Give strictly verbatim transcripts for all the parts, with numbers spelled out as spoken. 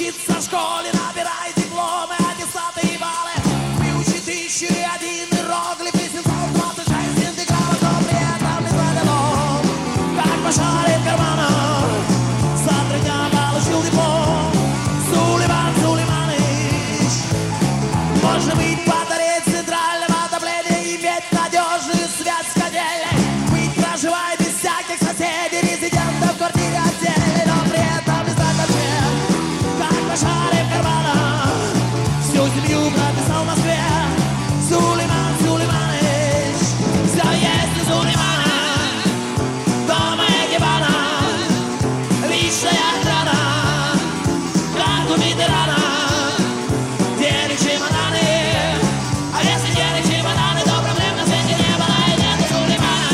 учиться в школе, набирай дипломы, аттестаты и баллы. Выучи тысячу и один иероглиф, и семьсот двадцать шесть интегралов, но при этом не задумал, как пошарит в карманах. За три дня получил диплом. Сулейман Сулейманович. Можно быть батареей центрального отопления, иметь надежную связь с котельной, быть, проживая без всяких соседей, резидентов в квартире отдельной, но при этом не знать вообще, как пошарив в карманах. Всю семью прописал в Москве. Сулейман Сулейманович. Все есть у Сулеймана. Дома экипана, личная охрана, как у ветерана. Денег чемоданы, а если денег чемоданы, то проблем на свете не было и нет у Сулеймана.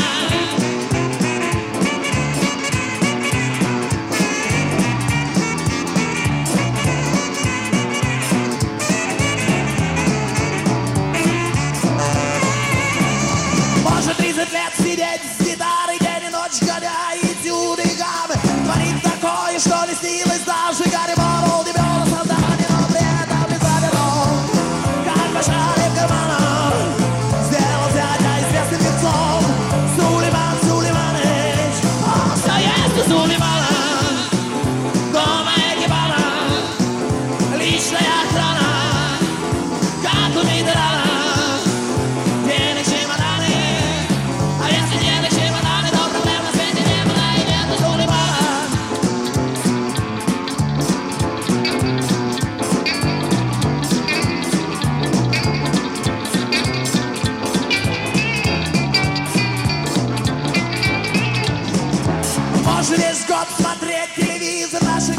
Может тридцать лет сидеть с гитарой день и ночь, гоня этюды и гаммы, творить такое, что не снилось даже Гарри Борроу, Демиона Сандани, но при этом не завернул, как пошарив в карманах, сделал дядя известным лицом. Сулейман Сулейманович. Все есть у Сулеймана. Дома экипана, личная охрана, как у ветерана. Денег чемоданы, а если денег чемоданы, то проблем на свете не было и нет у Сулеймана. Можно весь год смотреть телевизор, наши